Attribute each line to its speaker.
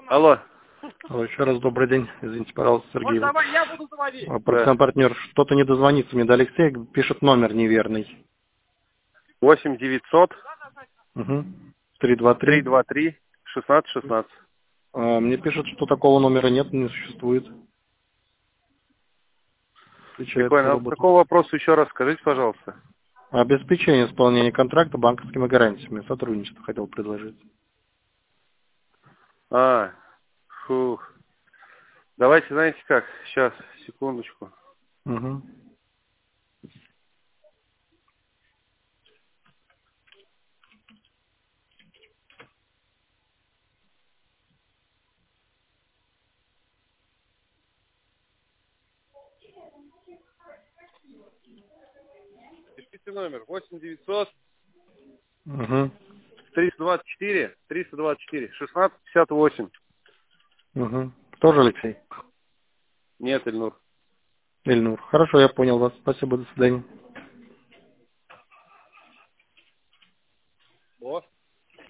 Speaker 1: Алло.
Speaker 2: Алло, еще раз добрый день. Извините, пожалуйста, Сергей.
Speaker 1: Давай, я буду звонить.
Speaker 2: Профессиональный партнер, что-то не дозвонится мне до Алексея, пишет номер неверный.
Speaker 1: 8 900
Speaker 2: Угу. 323.
Speaker 1: 323 16 16.
Speaker 2: Мне пишут, что такого номера нет, не существует.
Speaker 1: Не
Speaker 2: Отвечает по
Speaker 1: понял. А по
Speaker 2: роботу.
Speaker 1: какому вопросу еще раз скажите, пожалуйста?
Speaker 2: Обеспечение исполнения контракта банковскими гарантиями. Сотрудничество хотел предложить.
Speaker 1: Фух. Давайте, знаете как, сейчас, секундочку.
Speaker 2: Угу.
Speaker 1: Пишите номер 8 900
Speaker 2: Угу.
Speaker 1: 324 324 16 58.
Speaker 2: Угу. Тоже Алексей?
Speaker 1: Нет, Ильнур.
Speaker 2: Ильнур. Хорошо, я понял вас. Спасибо, до свидания.
Speaker 1: О.